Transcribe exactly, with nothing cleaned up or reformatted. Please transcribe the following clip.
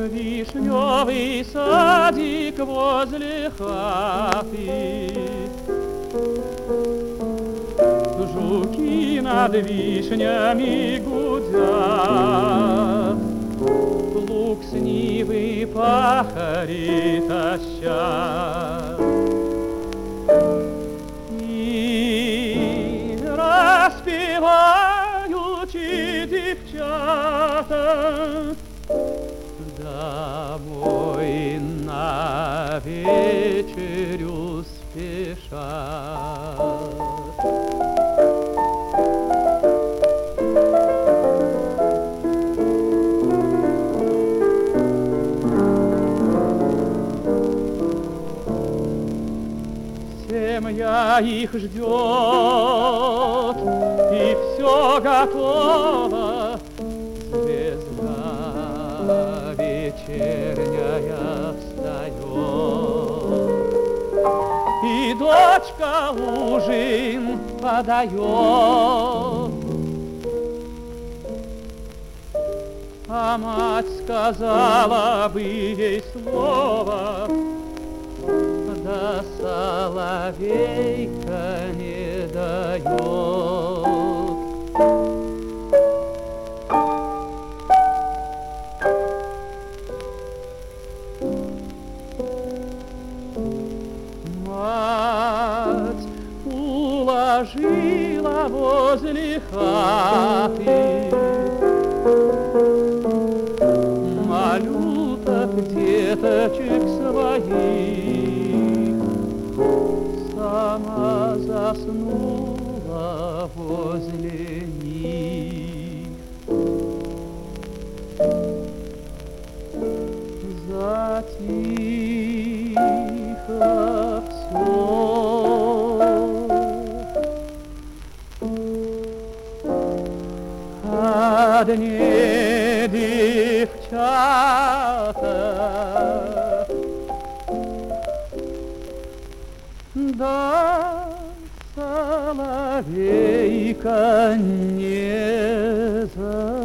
Вишневый садик возле хаты, жуки над вишнями гудят, лук с нивы пахари тащат. И распеваючи девчата, домой на вечерю спешат. Семья их ждет, и все готово. Звезда вечерняя встает, и дочка ужин подает. А мать сказала бы ей слово, да соловейка не дает. Мать уложила возле хаты малюток деточек своих, сама заснула возле них. Затихло все, одни девчата, да соловейка не за